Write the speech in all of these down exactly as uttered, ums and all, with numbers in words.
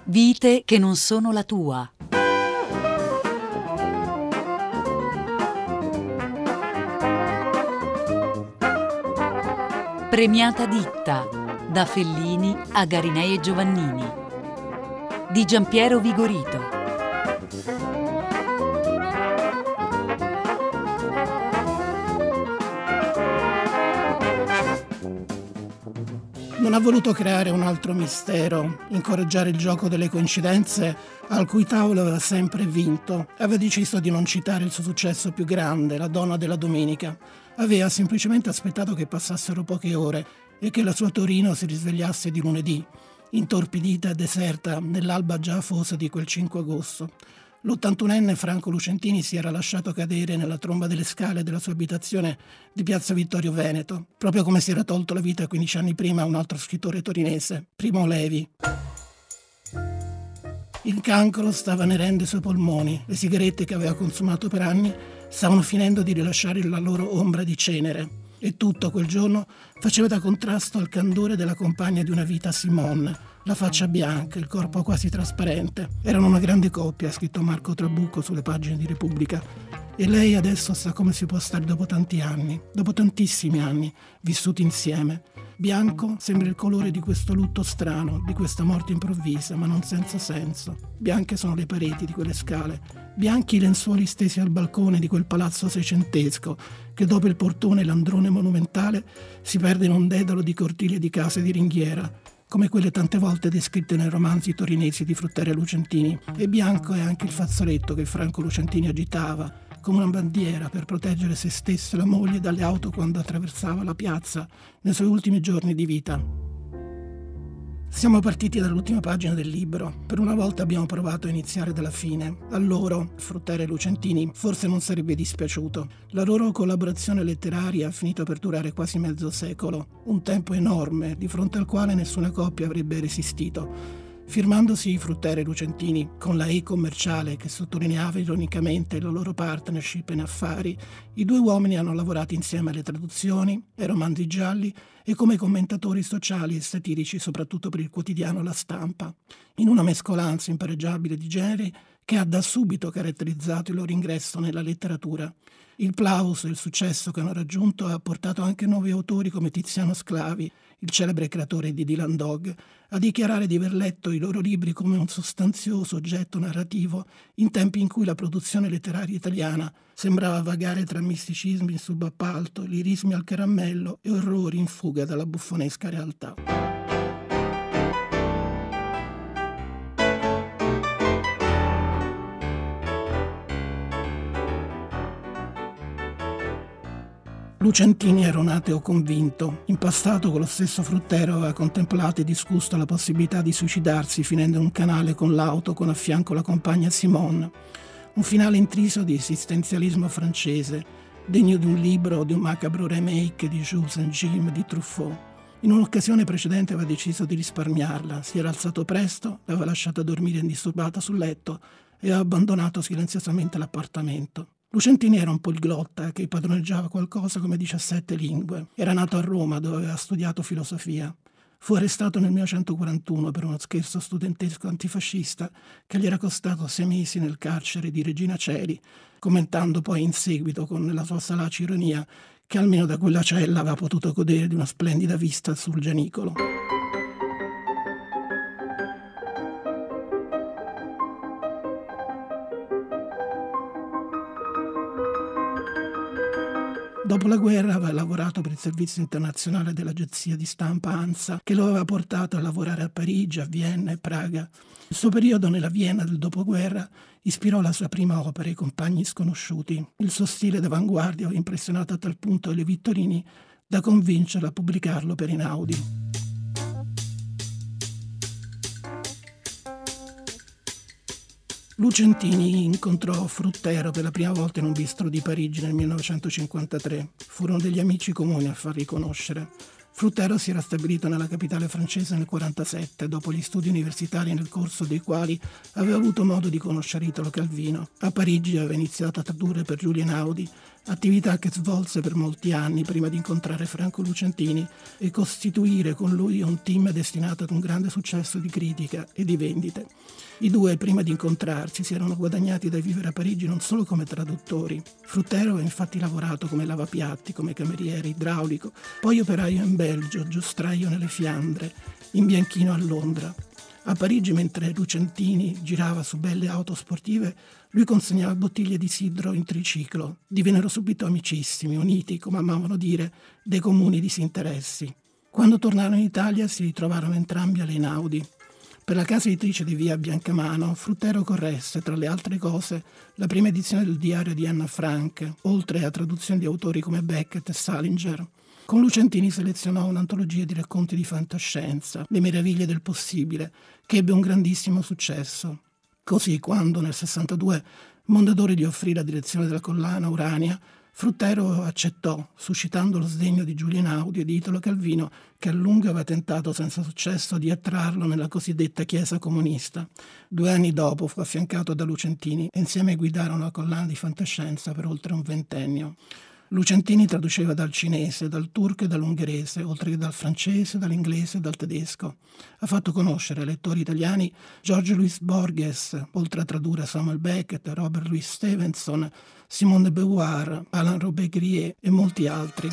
Vite che non sono la tua. Premiata ditta, da Fellini a Garinei e Giovannini, di Giampiero Vigorito. Non ha voluto creare un altro mistero, incoraggiare il gioco delle coincidenze al cui tavolo aveva sempre vinto. Aveva deciso di non citare il suo successo più grande, La donna della domenica. Aveva semplicemente aspettato che passassero poche ore e che la sua Torino si risvegliasse di lunedì, intorpidita e deserta nell'alba già afosa di quel cinque agosto. L'ottantunenne Franco Lucentini si era lasciato cadere nella tromba delle scale della sua abitazione di Piazza Vittorio Veneto, proprio come si era tolto la vita quindici anni prima un altro scrittore torinese, Primo Levi. Il cancro stava anerendo i suoi polmoni, le sigarette che aveva consumato per anni stavano finendo di rilasciare la loro ombra di cenere, e tutto quel giorno faceva da contrasto al candore della compagna di una vita, Simone, la faccia bianca, il corpo quasi trasparente. Erano una grande coppia, ha scritto Marco Trabucco sulle pagine di Repubblica. E lei adesso sa come si può stare dopo tanti anni, dopo tantissimi anni, vissuti insieme. Bianco sembra il colore di questo lutto strano, di questa morte improvvisa, ma non senza senso. Bianche sono le pareti di quelle scale, bianchi i lenzuoli stesi al balcone di quel palazzo seicentesco, che dopo il portone e l'androne monumentale si perde in un dedalo di cortili e di case di ringhiera, come quelle tante volte descritte nei romanzi torinesi di Fruttero e Lucentini. E bianco è anche il fazzoletto che Franco Lucentini agitava come una bandiera per proteggere se stesso e la moglie dalle auto quando attraversava la piazza nei suoi ultimi giorni di vita. Siamo partiti dall'ultima pagina del libro. Per una volta abbiamo provato a iniziare dalla fine. A loro, Fruttero e Lucentini, forse non sarebbe dispiaciuto. La loro collaborazione letteraria ha finito per durare quasi mezzo secolo, un tempo enorme di fronte al quale nessuna coppia avrebbe resistito. Firmandosi Fruttero e Lucentini con la E commerciale che sottolineava ironicamente la loro partnership in affari, i due uomini hanno lavorato insieme alle traduzioni, ai romanzi gialli e come commentatori sociali e satirici, soprattutto per il quotidiano La Stampa, in una mescolanza impareggiabile di generi che ha da subito caratterizzato il loro ingresso nella letteratura. Il plauso e il successo che hanno raggiunto ha portato anche nuovi autori come Tiziano Sclavi, il celebre creatore di Dylan Dog, a dichiarare di aver letto i loro libri come un sostanzioso oggetto narrativo in tempi in cui la produzione letteraria italiana sembrava vagare tra misticismi in subappalto, lirismi al caramello e orrori in fuga dalla buffonesca realtà. Lucentini era un ateo convinto. In passato con lo stesso Fruttero aveva contemplato e discusso la possibilità di suicidarsi finendo in un canale con l'auto con a fianco la compagna Simone. Un finale intriso di esistenzialismo francese, degno di un libro o di un macabro remake di Jules and Jim di Truffaut. In un'occasione precedente aveva deciso di risparmiarla, si era alzato presto, l'aveva lasciata dormire indisturbata sul letto e aveva abbandonato silenziosamente l'appartamento. Lucentini era un poliglotta che padroneggiava qualcosa come diciassette lingue. Era nato a Roma, dove aveva studiato filosofia. Fu arrestato nel millenovecentoquarantuno per uno scherzo studentesco antifascista che gli era costato sei mesi nel carcere di Regina Coeli, commentando poi in seguito con la sua salace ironia che almeno da quella cella aveva potuto godere di una splendida vista sul Gianicolo. Dopo la guerra aveva lavorato per il servizio internazionale dell'agenzia di stampa ANSA, che lo aveva portato a lavorare a Parigi, a Vienna e Praga. Il suo periodo nella Vienna del dopoguerra ispirò la sua prima opera, I compagni sconosciuti. Il suo stile d'avanguardia aveva impressionato a tal punto Le Vittorini da convincerlo a pubblicarlo per Einaudi. Lucentini incontrò Fruttero per la prima volta in un bistro di Parigi nel millenovecentocinquantatré. Furono degli amici comuni a farli conoscere. Fruttero si era stabilito nella capitale francese nel millenovecentoquarantasette, dopo gli studi universitari nel corso dei quali aveva avuto modo di conoscere Italo Calvino. A Parigi aveva iniziato a tradurre per Giulio Einaudi, attività che svolse per molti anni prima di incontrare Franco Lucentini e costituire con lui un team destinato ad un grande successo di critica e di vendite. I due, prima di incontrarsi, si erano guadagnati da vivere a Parigi non solo come traduttori. Fruttero ha infatti lavorato come lavapiatti, come cameriere, idraulico, poi operaio in Belgio, giostraio nelle Fiandre, imbianchino a Londra. A Parigi, mentre Lucentini girava su belle auto sportive, lui consegnava bottiglie di sidro in triciclo. Divennero subito amicissimi, uniti, come amavano dire, dei comuni disinteressi. Quando tornarono in Italia si ritrovarono entrambi alle Einaudi. Per la casa editrice di via Biancamano, Fruttero corresse, tra le altre cose, la prima edizione del diario di Anna Frank, oltre a traduzioni di autori come Beckett e Salinger. Con Lucentini selezionò un'antologia di racconti di fantascienza, Le meraviglie del possibile, che ebbe un grandissimo successo. Così, quando nel sessantadue Mondadori gli offrì la direzione della collana Urania, Fruttero accettò, suscitando lo sdegno di Giulio Einaudi e di Italo Calvino, che a lungo aveva tentato senza successo di attrarlo nella cosiddetta Chiesa comunista. Due anni dopo fu affiancato da Lucentini e insieme guidarono la collana di fantascienza per oltre un ventennio. Lucentini traduceva dal cinese, dal turco e dall'ungherese, oltre che dal francese, dall'inglese e dal tedesco. Ha fatto conoscere ai lettori italiani George Louis Borges, oltre a tradurre Samuel Beckett, Robert Louis Stevenson, Simone de Beauvoir, Alain Robbe-Grillet e molti altri.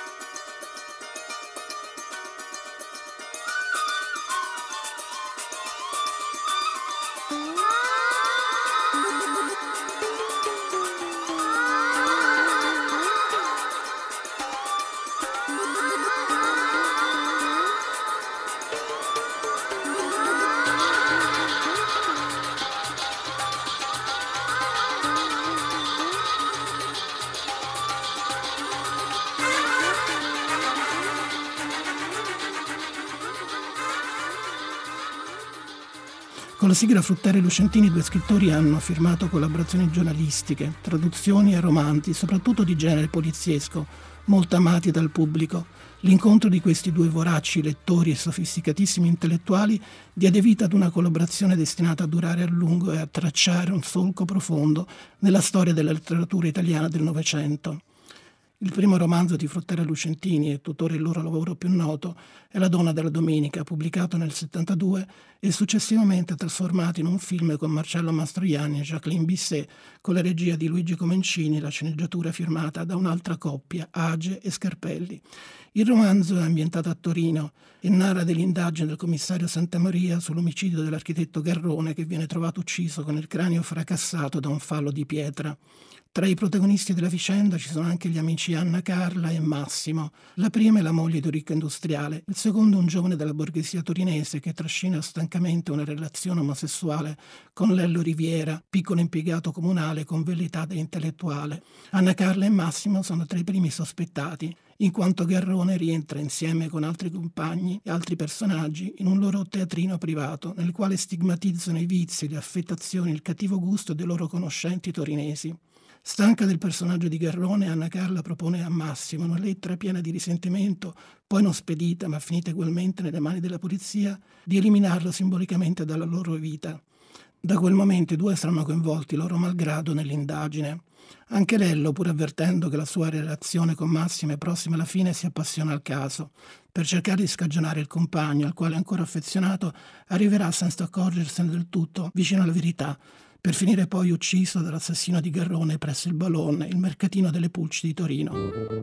Con la sigla Fruttero e Lucentini i due scrittori hanno firmato collaborazioni giornalistiche, traduzioni e romanzi, soprattutto di genere poliziesco, molto amati dal pubblico. L'incontro di questi due voraci lettori e sofisticatissimi intellettuali diede vita ad una collaborazione destinata a durare a lungo e a tracciare un solco profondo nella storia della letteratura italiana del Novecento. Il primo romanzo di Fruttero e Lucentini, e tuttora il loro lavoro più noto, è La donna della domenica, pubblicato nel settantadue e successivamente trasformato in un film con Marcello Mastroianni e Jacqueline Bisset, con la regia di Luigi Comencini e la sceneggiatura firmata da un'altra coppia, Age e Scarpelli. Il romanzo è ambientato a Torino e narra dell'indagine del commissario Santamaria sull'omicidio dell'architetto Garrone, che viene trovato ucciso con il cranio fracassato da un fallo di pietra. Tra i protagonisti della vicenda ci sono anche gli amici Anna Carla e Massimo. La prima è la moglie di un ricco industriale, il secondo un giovane della borghesia torinese che trascina stancamente una relazione omosessuale con Lello Riviera, piccolo impiegato comunale con velleità da intellettuale. Anna Carla e Massimo sono tra i primi sospettati, in quanto Garrone rientra insieme con altri compagni e altri personaggi in un loro teatrino privato, nel quale stigmatizzano i vizi, le affettazioni, il cattivo gusto dei loro conoscenti torinesi. Stanca del personaggio di Garrone, Anna Carla propone a Massimo una lettera piena di risentimento, poi non spedita ma finita ugualmente nelle mani della polizia, di eliminarlo simbolicamente dalla loro vita. Da quel momento i due saranno coinvolti loro malgrado nell'indagine. Anche Lello, pur avvertendo che la sua relazione con Massimo è prossima alla fine, si appassiona al caso. Per cercare di scagionare il compagno, al quale è ancora affezionato, arriverà senza accorgersene del tutto vicino alla verità, per finire poi ucciso dall'assassino di Garrone presso il Balone, il mercatino delle pulci di Torino.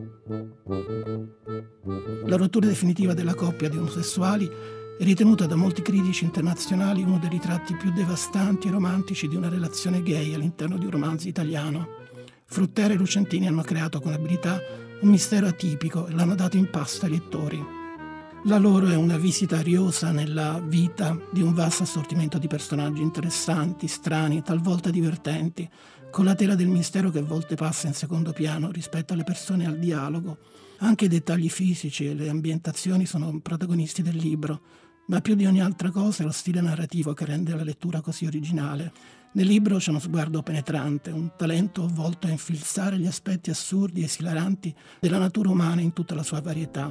La rottura definitiva della coppia di omosessuali è ritenuta da molti critici internazionali uno dei ritratti più devastanti e romantici di una relazione gay all'interno di un romanzo italiano. Fruttero e Lucentini hanno creato con abilità un mistero atipico e l'hanno dato in pasto ai lettori. La loro è una visita ariosa nella vita di un vasto assortimento di personaggi interessanti, strani, talvolta divertenti, con la tela del mistero che a volte passa in secondo piano rispetto alle persone e al dialogo. Anche i dettagli fisici e le ambientazioni sono protagonisti del libro, ma più di ogni altra cosa è lo stile narrativo che rende la lettura così originale. Nel libro c'è uno sguardo penetrante, un talento volto a infilzare gli aspetti assurdi e esilaranti della natura umana in tutta la sua varietà.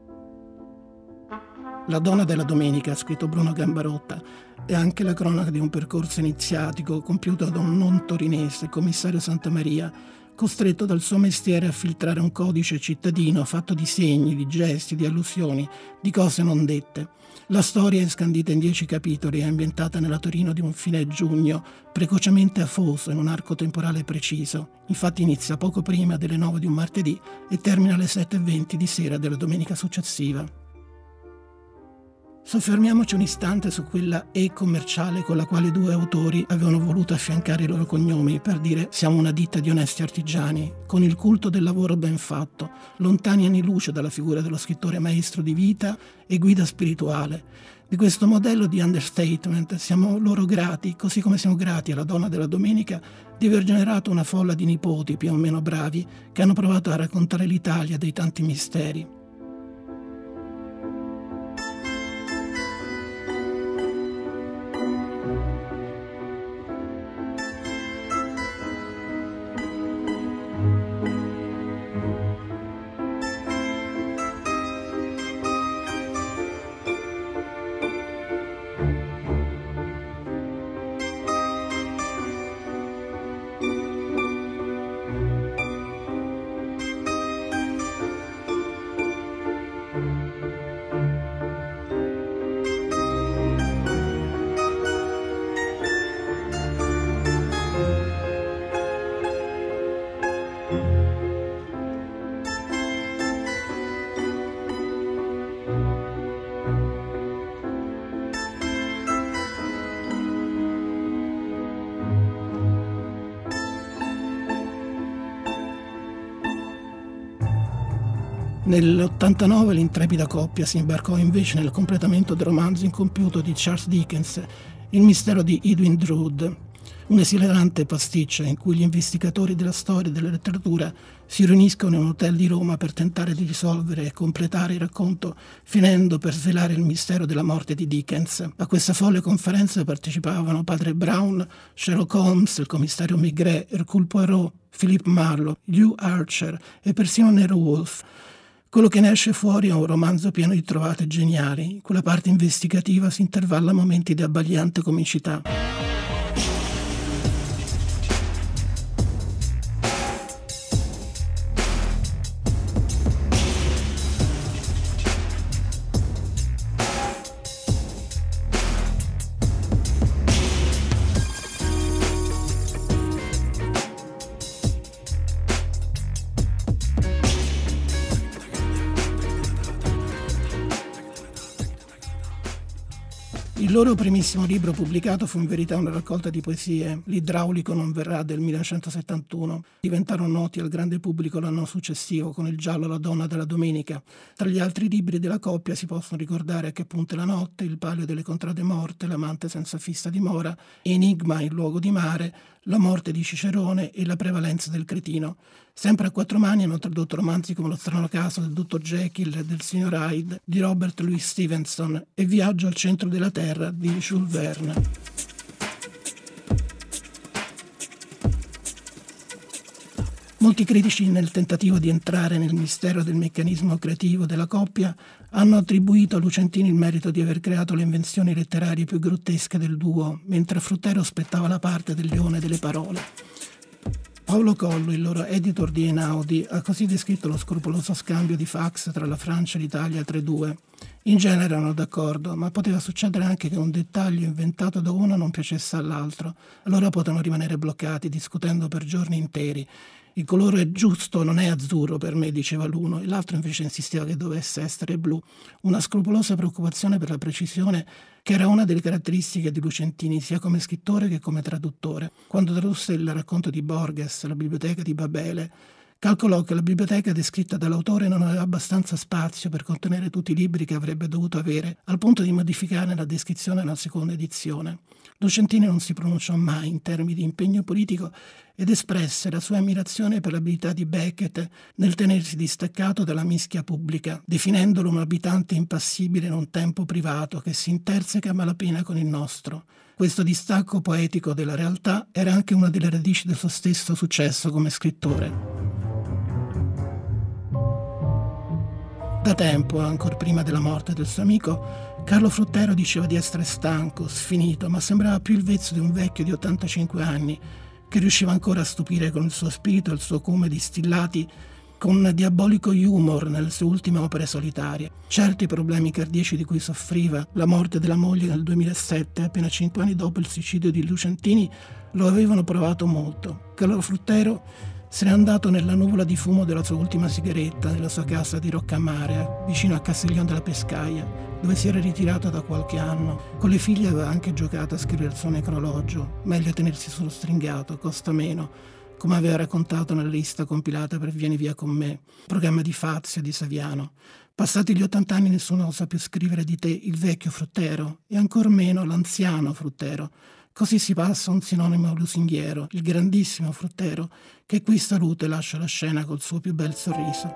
La donna della domenica, scritto Bruno Gambarotta, è anche la cronaca di un percorso iniziatico compiuto da un non torinese, il commissario Santamaria, costretto dal suo mestiere a filtrare un codice cittadino fatto di segni, di gesti, di allusioni, di cose non dette. La storia è scandita in dieci capitoli, è ambientata nella Torino di un fine giugno, precocemente afoso in un arco temporale preciso. Infatti inizia poco prima delle nove di un martedì e termina alle sette e venti di sera della domenica successiva. Soffermiamoci un istante su quella E commerciale con la quale i due autori avevano voluto affiancare i loro cognomi per dire siamo una ditta di onesti artigiani, con il culto del lavoro ben fatto, lontani anni luce dalla figura dello scrittore maestro di vita e guida spirituale. Di questo modello di understatement siamo loro grati, così come siamo grati alla Donna della Domenica di aver generato una folla di nipoti più o meno bravi che hanno provato a raccontare l'Italia dei tanti misteri. Nell'ottantanove l'intrepida coppia si imbarcò invece nel completamento del romanzo incompiuto di Charles Dickens, Il mistero di Edwin Drood, un'esilarante pasticcia in cui gli investigatori della storia e della letteratura si riuniscono in un hotel di Roma per tentare di risolvere e completare il racconto, finendo per svelare il mistero della morte di Dickens. A questa folle conferenza partecipavano padre Brown, Sherlock Holmes, il commissario Maigret, Hercule Poirot, Philip Marlowe, Hugh Archer e persino Nero Wolfe. Quello che ne esce fuori è un romanzo pieno di trovate geniali, in cui la parte investigativa si intervalla a momenti di abbagliante comicità. Il loro primissimo libro pubblicato fu in verità una raccolta di poesie, L'idraulico non verrà del millenovecentosettantuno. Diventarono noti al grande pubblico l'anno successivo con il giallo La Donna della Domenica. Tra gli altri libri della coppia si possono ricordare A che punta è la notte, Il palio delle contrade morte, L'amante senza fissa dimora, Enigma in luogo di mare, La morte di Cicerone e La prevalenza del cretino. Sempre a quattro mani hanno tradotto romanzi come Lo strano caso del dottor Jekyll e del signor Hyde di Robert Louis Stevenson e Viaggio al centro della Terra di Jules Verne. Molti critici, nel tentativo di entrare nel mistero del meccanismo creativo della coppia, hanno attribuito a Lucentini il merito di aver creato le invenzioni letterarie più grottesche del duo, mentre Fruttero spettava la parte del leone delle parole. Paolo Collo, il loro editor di Einaudi, ha così descritto lo scrupoloso scambio di fax tra la Francia e l'Italia tre due. In genere erano d'accordo, ma poteva succedere anche che un dettaglio inventato da uno non piacesse all'altro. Allora potevano rimanere bloccati, discutendo per giorni interi. Il colore giusto non è azzurro per me, diceva l'uno, e l'altro invece insisteva che dovesse essere blu. Una scrupolosa preoccupazione per la precisione che era una delle caratteristiche di Lucentini sia come scrittore che come traduttore. Quando tradusse il racconto di Borges, La biblioteca di Babele, calcolò che la biblioteca descritta dall'autore non aveva abbastanza spazio per contenere tutti i libri che avrebbe dovuto avere, al punto di modificare la descrizione nella seconda edizione. Lucentini non si pronunciò mai in termini di impegno politico ed espresse la sua ammirazione per l'abilità di Beckett nel tenersi distaccato dalla mischia pubblica, definendolo un abitante impassibile in un tempo privato che si interseca a malapena con il nostro. Questo distacco poetico della realtà era anche una delle radici del suo stesso successo come scrittore. Da tempo, ancor prima della morte del suo amico, Carlo Fruttero diceva di essere stanco, sfinito, ma sembrava più il vezzo di un vecchio di ottantacinque anni. che riusciva ancora a stupire con il suo spirito e il suo acume distillati con diabolico humor nelle sue ultime opere solitarie. Certi problemi cardiaci di cui soffriva, la morte della moglie nel duemilasette, appena cinque anni dopo il suicidio di Lucentini, lo avevano provato molto. Carlo Fruttero se n'è andato nella nuvola di fumo della sua ultima sigaretta nella sua casa di Roccamare, vicino a Castiglione della Pescaia, dove si era ritirato da qualche anno. Con le figlie aveva anche giocato a scrivere il suo necrologio. Meglio tenersi sullo stringato, costa meno, come aveva raccontato nella lista compilata per Vieni via con me, programma di Fazio e di Saviano. Passati gli ottanta anni nessuno osa più scrivere di te il vecchio Fruttero e ancor meno l'anziano Fruttero. Così si passa un sinonimo lusinghiero, il grandissimo Fruttero, che qui saluta e lascia la scena col suo più bel sorriso.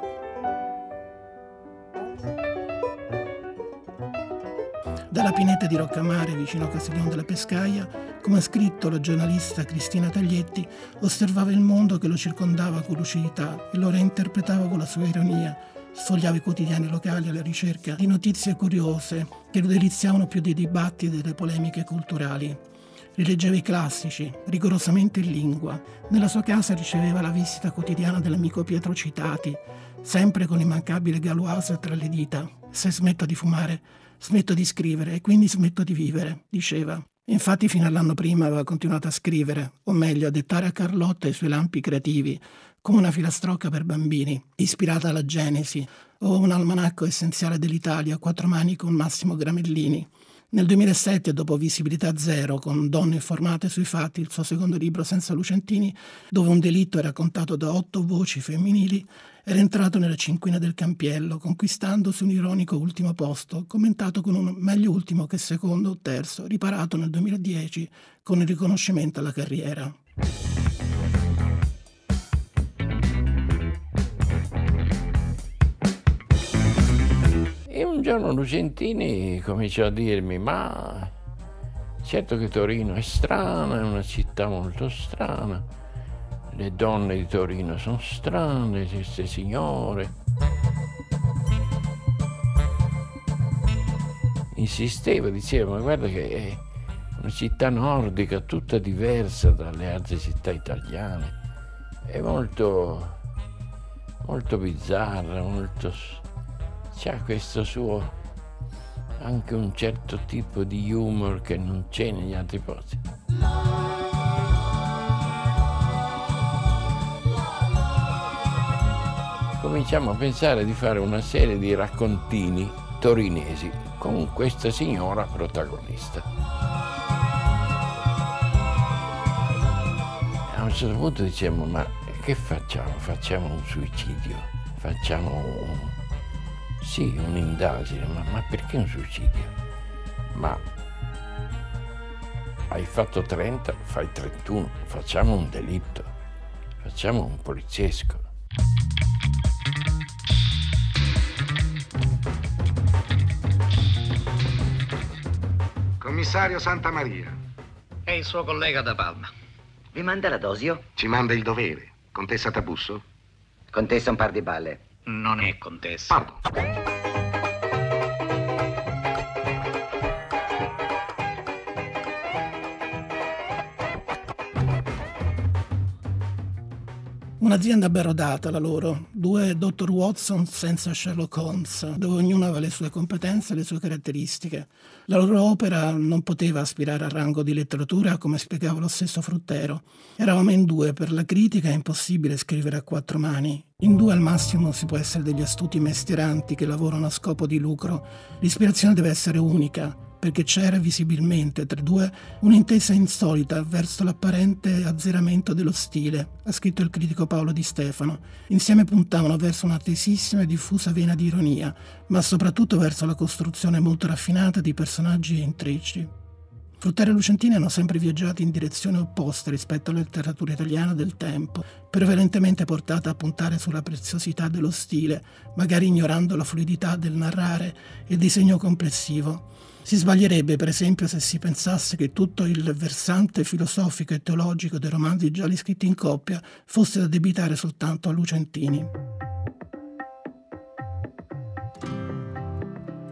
Dalla pineta di Roccamare, vicino a Castiglione della Pescaia, come ha scritto la giornalista Cristina Taglietti, osservava il mondo che lo circondava con lucidità e lo reinterpretava con la sua ironia. Sfogliava i quotidiani locali alla ricerca di notizie curiose che lo deliziavano più dei dibattiti e delle polemiche culturali. Rileggeva i classici, rigorosamente in lingua. Nella sua casa riceveva la visita quotidiana dell'amico Pietro Citati, sempre con l'immancabile Galoise tra le dita. Se smetto di fumare, smetto di scrivere e quindi smetto di vivere, diceva. Infatti fino all'anno prima aveva continuato a scrivere, o meglio a dettare a Carlotta i suoi lampi creativi, come una filastrocca per bambini, ispirata alla Genesi, o un almanacco essenziale dell'Italia a quattro mani con Massimo Gramellini. Nel duemilasette, dopo Visibilità Zero, con Donne informate sui fatti, il suo secondo libro senza Lucentini, dove un delitto è raccontato da otto voci femminili, era entrato nella cinquina del Campiello, conquistandosi un ironico ultimo posto, commentato con un meglio ultimo che secondo o terzo, riparato nel duemiladieci con il riconoscimento alla carriera. E un giorno Lucentini cominciò a dirmi: ma certo che Torino è strana, è una città molto strana, le donne di Torino sono strane, queste signore. Insisteva, diceva: ma guarda che è una città nordica, tutta diversa dalle altre città italiane, è molto, molto bizzarra, molto... c'ha questo suo, anche un certo tipo di humor che non c'è negli altri posti. Cominciamo a pensare di fare una serie di raccontini torinesi con questa signora protagonista. A un certo punto diciamo: ma che facciamo? Facciamo un suicidio? Facciamo un... Sì, un'indagine, ma, ma perché un suicidio? Ma hai fatto trenta, fai trentuno, facciamo un delitto, facciamo un poliziesco. Commissario Santamaria. È il suo collega da Palma. Vi manda la Dosio? Ci manda il dovere. Contessa Tabusso? Contessa un par di balle. Non è contessa. Pardon. Un'azienda ben rodata la loro, due dottor Watson senza Sherlock Holmes, dove ognuno aveva le sue competenze e le sue caratteristiche. La loro opera non poteva aspirare al rango di letteratura, come spiegava lo stesso Fruttero. Eravamo in due, per la critica è impossibile scrivere a quattro mani. In due al massimo si può essere degli astuti mestieranti che lavorano a scopo di lucro. L'ispirazione deve essere unica, perché c'era visibilmente tra i due un'intesa insolita verso l'apparente azzeramento dello stile, ha scritto il critico Paolo Di Stefano. Insieme puntavano verso una tesissima e diffusa vena di ironia, ma soprattutto verso la costruzione molto raffinata di personaggi e intrecci. Fruttero e Lucentini hanno sempre viaggiato in direzione opposta rispetto alla letteratura italiana del tempo, prevalentemente portata a puntare sulla preziosità dello stile, magari ignorando la fluidità del narrare e il disegno complessivo. Si sbaglierebbe, per esempio, se si pensasse che tutto il versante filosofico e teologico dei romanzi gialli scritti in coppia fosse da addebitare soltanto a Lucentini.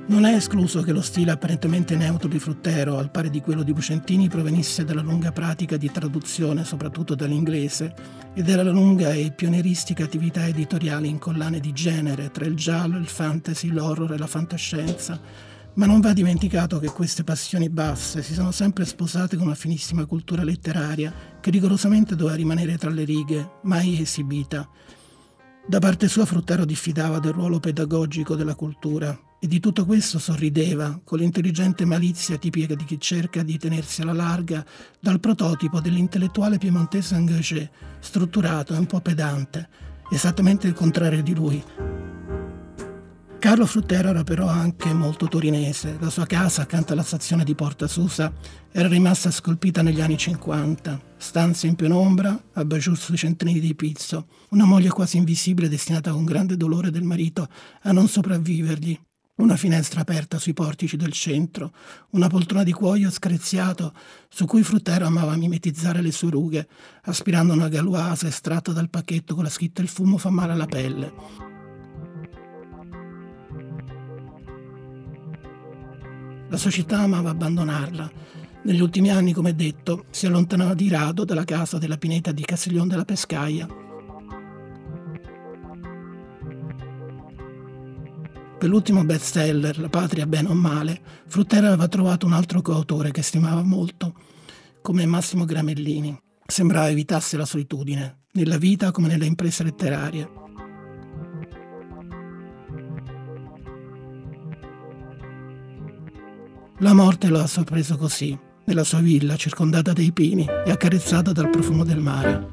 Non è escluso che lo stile apparentemente neutro di Fruttero, al pari di quello di Bucentini, provenisse dalla lunga pratica di traduzione, soprattutto dall'inglese, e dalla lunga e pionieristica attività editoriale in collane di genere, tra il giallo, il fantasy, l'horror e la fantascienza. Ma non va dimenticato che queste passioni basse si sono sempre sposate con una finissima cultura letteraria che rigorosamente doveva rimanere tra le righe, mai esibita. Da parte sua Fruttero diffidava del ruolo pedagogico della cultura e di tutto questo sorrideva con l'intelligente malizia tipica di chi cerca di tenersi alla larga dal prototipo dell'intellettuale piemontese engagé, strutturato e un po' pedante, esattamente il contrario di lui. Carlo Fruttero era però anche molto torinese. La sua casa accanto alla stazione di Porta Susa era rimasta scolpita negli anni cinquanta. Stanze in penombra, abajur sui centrini di pizzo, una moglie quasi invisibile destinata con grande dolore del marito a non sopravvivergli, una finestra aperta sui portici del centro, una poltrona di cuoio screziato su cui Fruttero amava mimetizzare le sue rughe, aspirando una galoise estratta dal pacchetto con la scritta «Il fumo fa male alla pelle». La società amava abbandonarla. Negli ultimi anni, come detto, si allontanava di rado dalla casa della pineta di Castiglion della Pescaia. Per l'ultimo bestseller, La patria bene o male, Fruttero aveva trovato un altro coautore che stimava molto, come Massimo Gramellini. Sembrava evitasse la solitudine, nella vita come nelle imprese letterarie. La morte lo ha sorpreso così, nella sua villa circondata dai pini e accarezzata dal profumo del mare.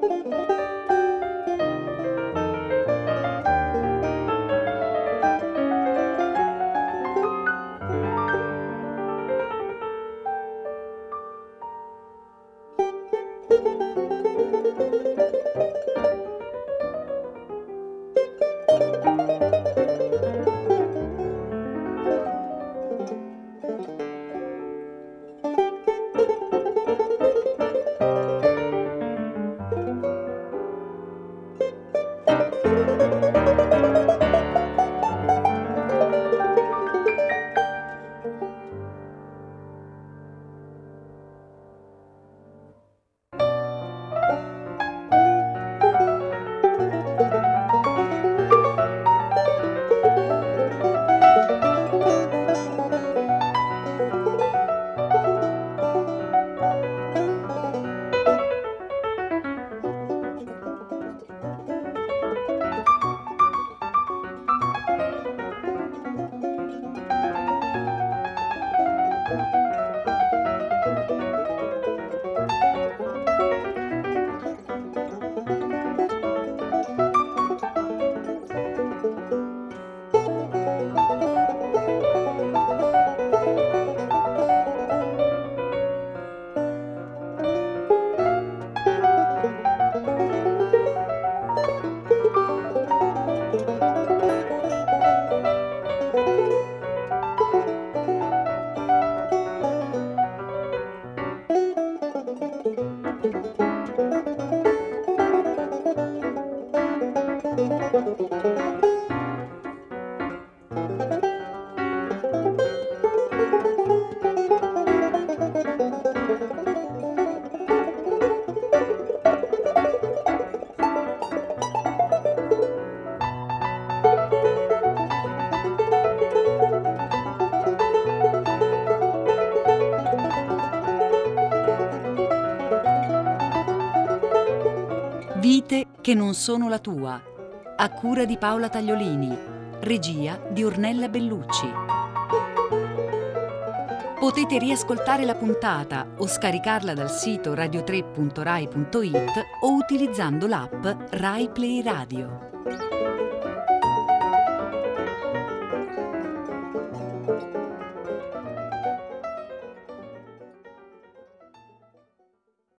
Vite che non sono la tua, a cura di Paola Tagliolini, regia di Ornella Bellucci. Potete riascoltare la puntata o scaricarla dal sito radio tre punto rai punto it o utilizzando l'app Rai Play Radio.